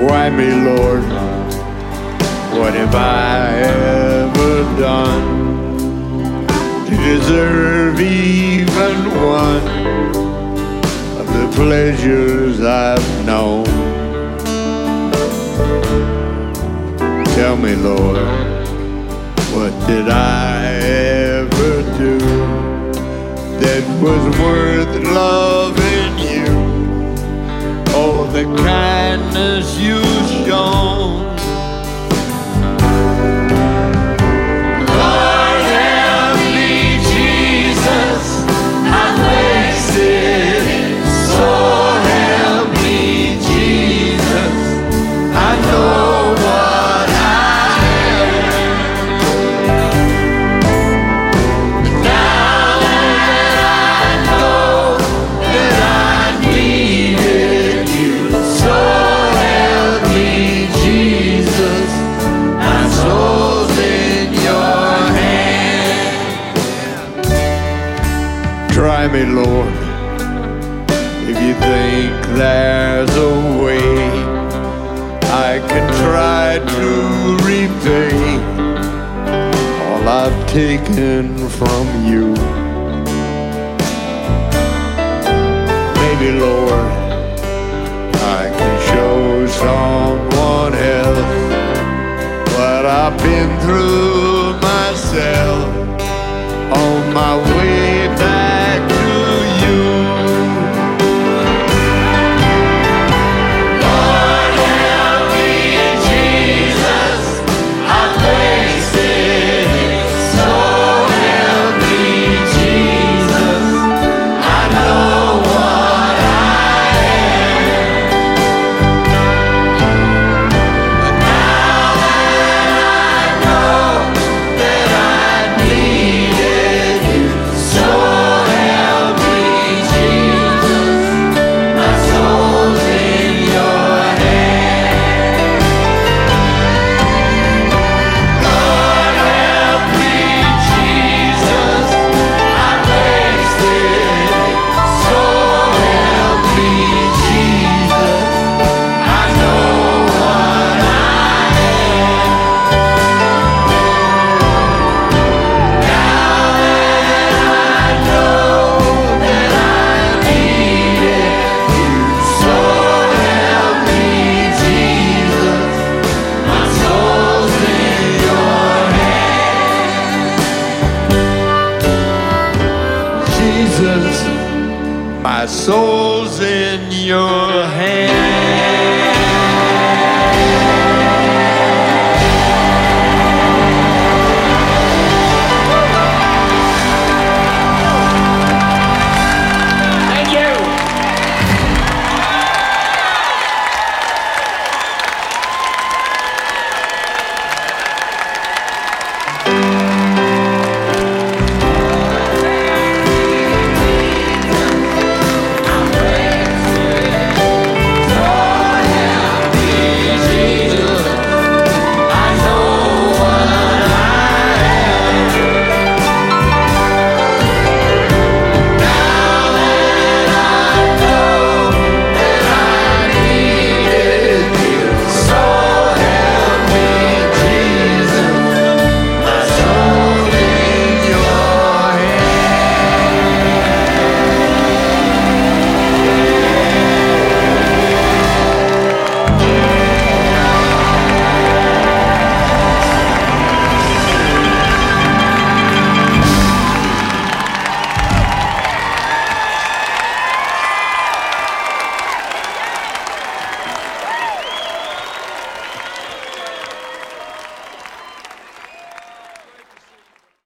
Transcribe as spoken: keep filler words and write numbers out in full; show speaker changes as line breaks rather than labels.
Why me, Lord? What have I ever done to deserve even one of the pleasures I've known? Tell me, Lord, what did I ever do that was worth loving you? Oh, the kindness you've shown. Lord, help me, Jesus, I'm wasted. So help me, Jesus, I know what I am. Now that I know that I needed you, so help me, Jesus, my soul's in your hand. Try me, Lord, if you think there's a way I can try to repay all I've taken from you. Maybe, Lord, I can show someone else what I've been through myself on my way back to you. Lord, help me, Jesus, I'm wasted. So help me, Jesus, I know what I am. But now that I know that I needed you, so help me, Jesus, my soul's in your hand. Lord, help me, Jesus, I'm wasted. So help me, Jesus, I know what I am. Now that I know that I needed you, so help me, Jesus, my soul's in your hand. Jesus, my soul's in your hand.